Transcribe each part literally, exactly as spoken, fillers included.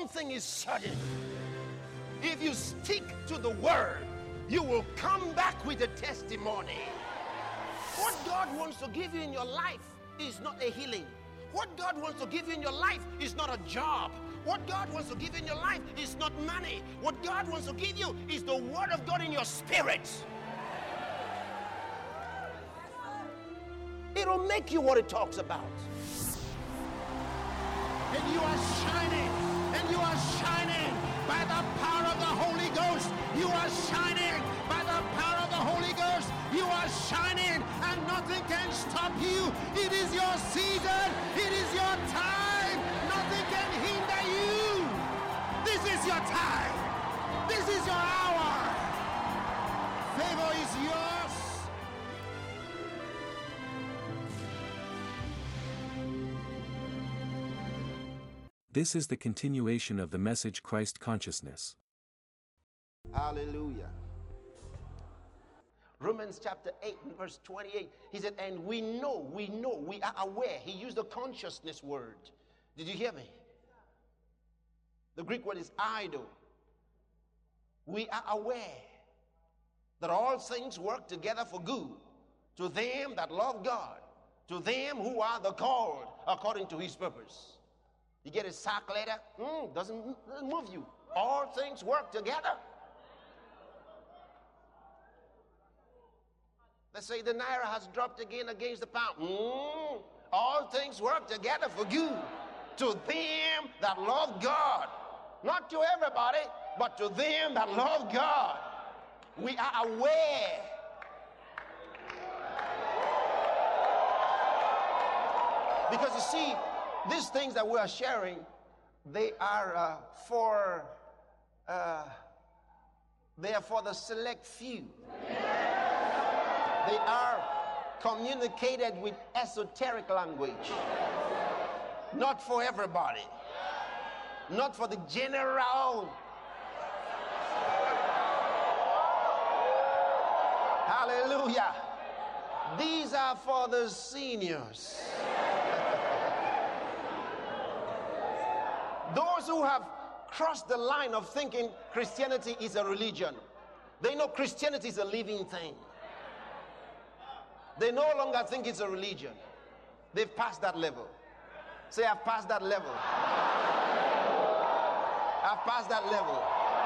thing is certain. If you stick to the word, you will come back with a testimony. What God wants to give you in your life is not a healing. What God wants to give you in your life is not a job. What God wants to give you in your life is not money. What God wants to give you is the word of God in your spirit. It'll make you what it talks about. And you are shining, and you are shining by the power of the Holy Ghost. You are shining by the power of the Holy Ghost. You are shining, and nothing can stop you. It is your season. It is your time. Nothing can hinder you. This is your time. This is your hour. Favor is yours. This is the continuation of the message Christ Consciousness. Hallelujah. Romans chapter eight and verse twenty-eight. He said, and we know, we know, we are aware. He used the consciousness word. Did you hear me? The Greek word is eido. We are aware that all things work together for good to them that love God, to them who are the called according to his purpose. You get a sack letter, mm, doesn't, doesn't move you. All things work together. Let's say the naira has dropped again against the pound. Mm, all things work together for good to them that love God. Not to everybody, but to them that love God. We are aware. Because you see, these things that we are sharing, they are uh, for uh, they are for the select few. They are communicated with esoteric language, not for everybody, not for the general. Hallelujah. These are for the seniors. Those who have crossed the line of thinking Christianity is a religion. They know Christianity is a living thing. They no longer think it's a religion. They've passed that level. Say, I've passed that level. I've passed that level.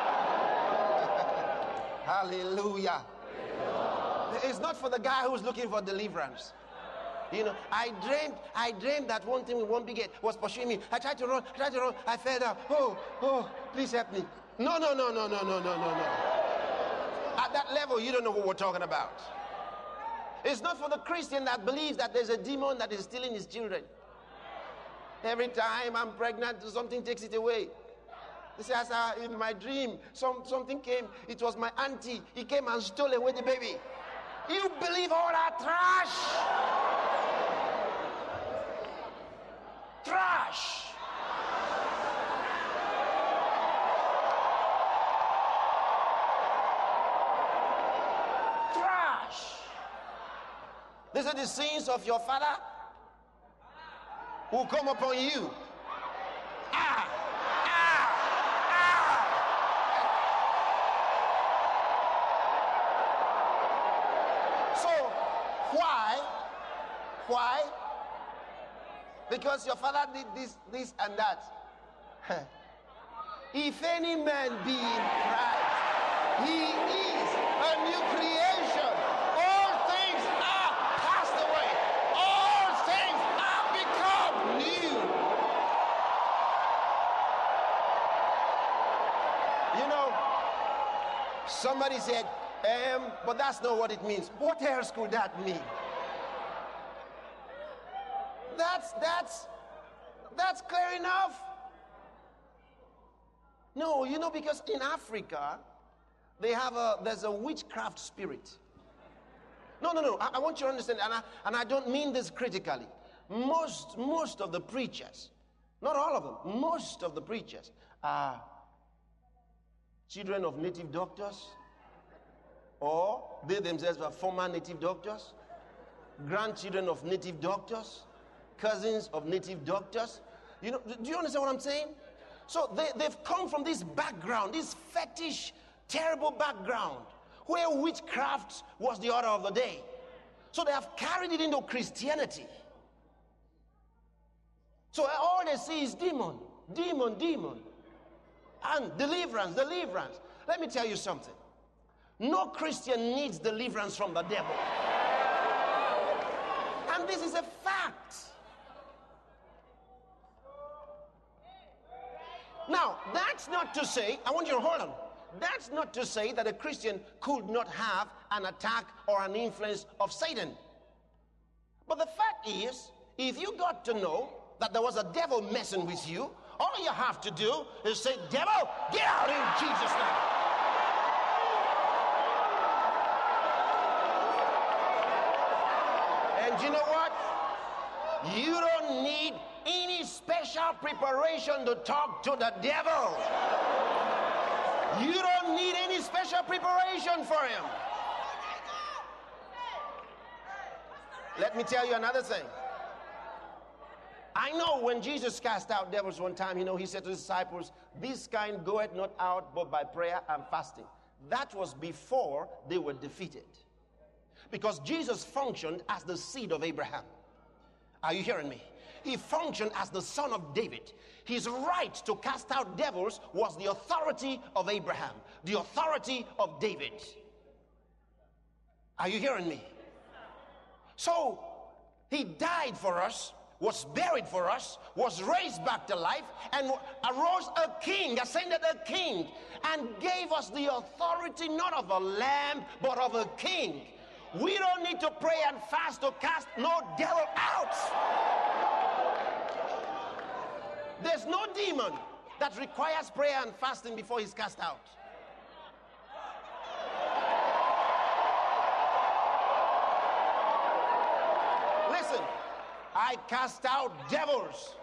Hallelujah. It's not for the guy who's looking for deliverance. You know, I dreamed, I dreamed that one thing with one big head was pursuing me. I tried to run, I tried to run, I fell down. Oh, oh, please help me. No, no, no, no, no, no, no, no, no. At that level, you don't know what we're talking about. It's not for the Christian that believes that there's a demon that is stealing his children. Every time I'm pregnant, something takes it away. They say, as I, in my dream, some, something came. It was my auntie. He came and stole away the baby. You believe all that trash? Trash. Trash. These are the sins of your father who come upon you. Ah, ah, ah. So, why? Why? Because your father did this, this, and that. If any man be in Christ, he is a new creation. All things are passed away. All things are become new. You know, somebody said, um, but that's not what it means. What else could that mean? That's, that's, that's clear enough. No, you know, because in Africa, they have a, there's a witchcraft spirit. No, no, no, I, I want you to understand, and I, and I don't mean this critically. Most, most of the preachers, not all of them, most of the preachers are children of native doctors, or they themselves are former native doctors, grandchildren of native doctors, cousins of native doctors. You know, do you understand what I'm saying? So they, they've come from this background, this fetish, terrible background, where witchcraft was the order of the day. So they have carried it into Christianity. So all they see is demon, demon, demon. And deliverance, deliverance. Let me tell you something. No Christian needs deliverance from the devil. And this is a fact. Now, that's not to say, I want you to hold on. That's not to say that a Christian could not have an attack or an influence of Satan. But the fact is, if you got to know that there was a devil messing with you, all you have to do is say, devil, get out in Jesus' name. And you know what? You don't need any special preparation to talk to the devil. You don't need any special preparation for him. Let me tell you another thing. I know when Jesus cast out devils one time, you know, he said to his disciples, this kind goeth not out but by prayer and fasting. That was before they were defeated. Because Jesus functioned as the seed of Abraham. Are you hearing me? He functioned as the son of David. His right to cast out devils was the authority of Abraham, the authority of David. Are you hearing me? So, he died for us, was buried for us, was raised back to life, and arose a king, ascended a king, and gave us the authority not of a lamb, but of a king. We don't need to pray and fast to cast no devil out. There's no demon that requires prayer and fasting before he's cast out. Listen, I cast out devils,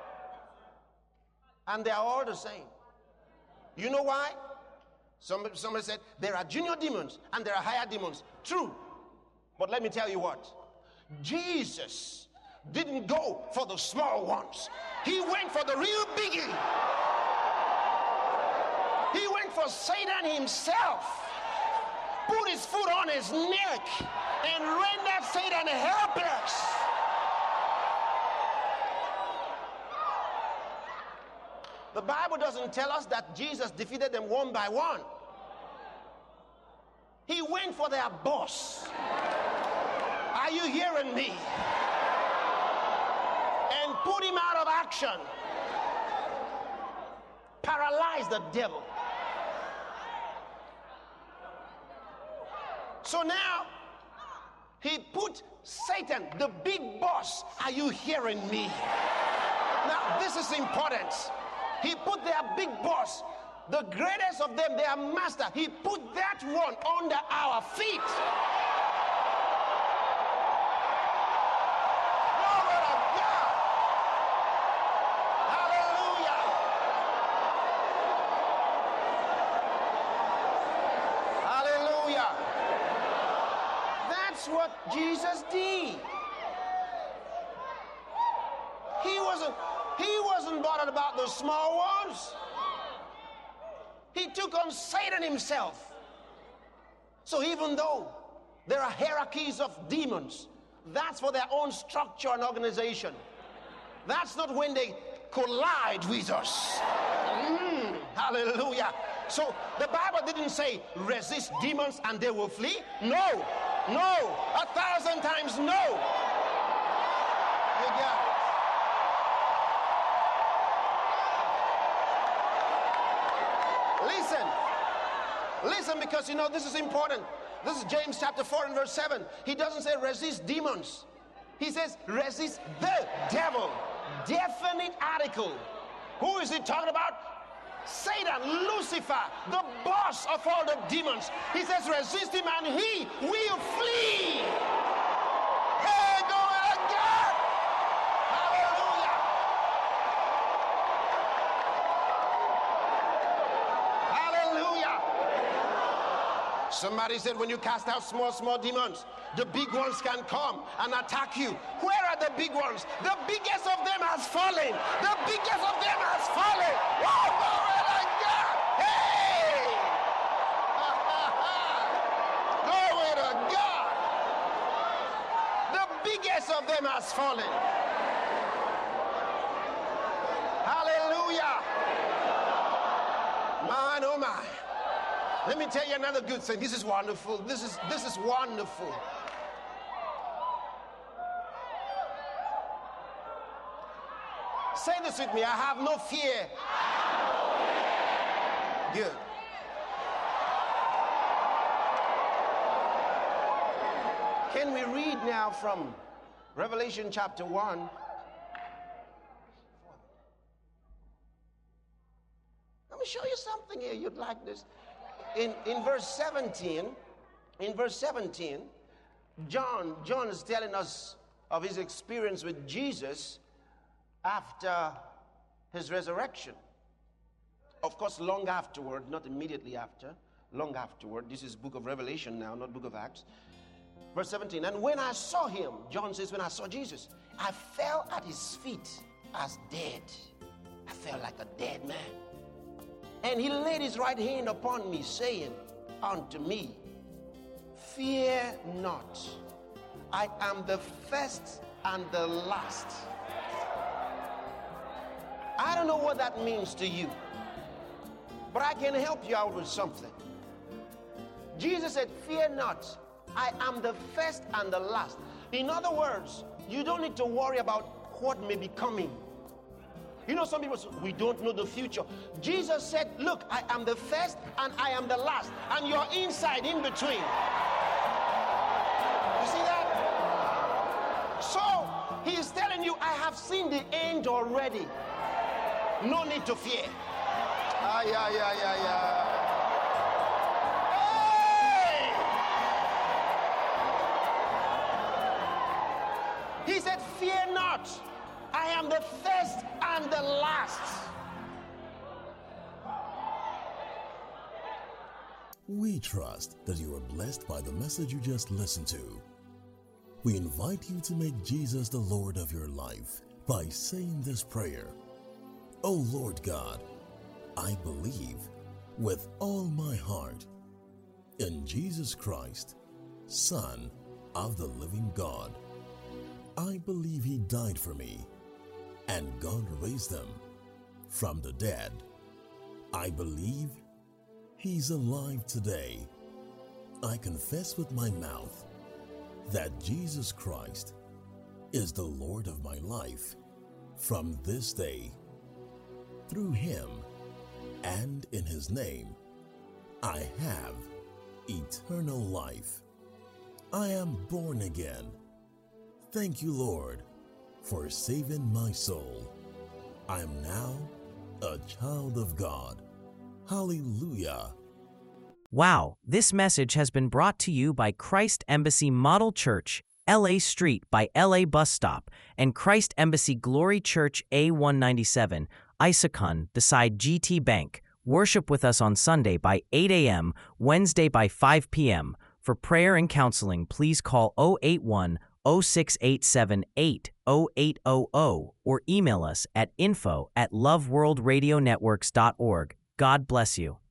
and they are all the same. You know why? Somebody, somebody said there are junior demons and there are higher demons. True. But let me tell you what. Jesus didn't go for the small ones. He went for the real biggie. He went for Satan himself. Put his foot on his neck and rendered Satan helpless. The Bible doesn't tell us that Jesus defeated them one by one. He went for their boss. Are you hearing me? And put him out of action. Paralyze the devil. So now, he put Satan, the big boss. Are you hearing me? Now, this is important. He put their big boss, the greatest of them, their master, he put that one under our feet. Glory to God. Hallelujah. Hallelujah. That's what Jesus did. He wasn't He wasn't bothered about the small ones. He took on Satan himself. So even though there are hierarchies of demons, that's for their own structure and organization. That's not when they collide with us. Mm, hallelujah. So the Bible didn't say resist demons and they will flee. No, no, a thousand times no. You got it. Listen, listen, because you know this is important. This is James chapter four and verse seven. He doesn't say resist demons. He says resist the devil. Definite article. Who is he talking about? Satan, Lucifer, the boss of all the demons. He says resist him and he will flee. Hey, glory to God. Hallelujah. Somebody said when you cast out small, small demons, The big ones can come and attack you. Where are the big ones? The biggest of them has fallen. The biggest of them has fallen. Oh, glory to God. Hey! Glory to God. The biggest of them has fallen. Hallelujah. Man, oh my. Let me tell you another good thing. This is wonderful. This is this is wonderful. Say this with me. I have no fear. Good. Can we read now from Revelation chapter one? Let me show you something here. You'd like this. In, in verse seventeen, in verse seventeen, John, John is telling us of his experience with Jesus after his resurrection. Of course, long afterward, not immediately after, long afterward. This is book of Revelation now, not book of Acts. Verse seventeen, and when I saw him, John says, when I saw Jesus, I fell at his feet as dead. I felt like a dead man. And he laid his right hand upon me, saying unto me, fear not. I am the first and the last. I don't know what that means to you, but I can help you out with something. Jesus said, fear not. I am the first and the last. In other words, you don't need to worry about what may be coming. You know, some people say, we don't know the future. Jesus said, look, I am the first and I am the last. And you're inside, in between. You see that? So, he is telling you, I have seen the end already. No need to fear. Ah, yeah, yeah, yeah, yeah. Hey! He said, fear not. I am the first and the last. We trust that you are blessed by the message you just listened to. We invite you to make Jesus the Lord of your life by saying this prayer. Oh Lord God, I believe with all my heart in Jesus Christ, Son of the living God. I believe he died for me, and God raised him from the dead. I believe he's alive today. I confess with my mouth that Jesus Christ is the Lord of my life from this day. Through him and in his name, I have eternal life. I am born again. Thank you, Lord, for saving my soul. I am now a child of God. Hallelujah. Wow, this message has been brought to you by Christ Embassy Model Church, L A Street by L A Bus Stop, and Christ Embassy Glory Church A one ninety-seven, Isakun, beside G T Bank. Worship with us on Sunday by eight a.m., Wednesday by five p.m. For prayer and counseling, please call oh eight one, oh six eight seven, eight oh eight hundred or email us at info at love world radio networks dot org. God bless you.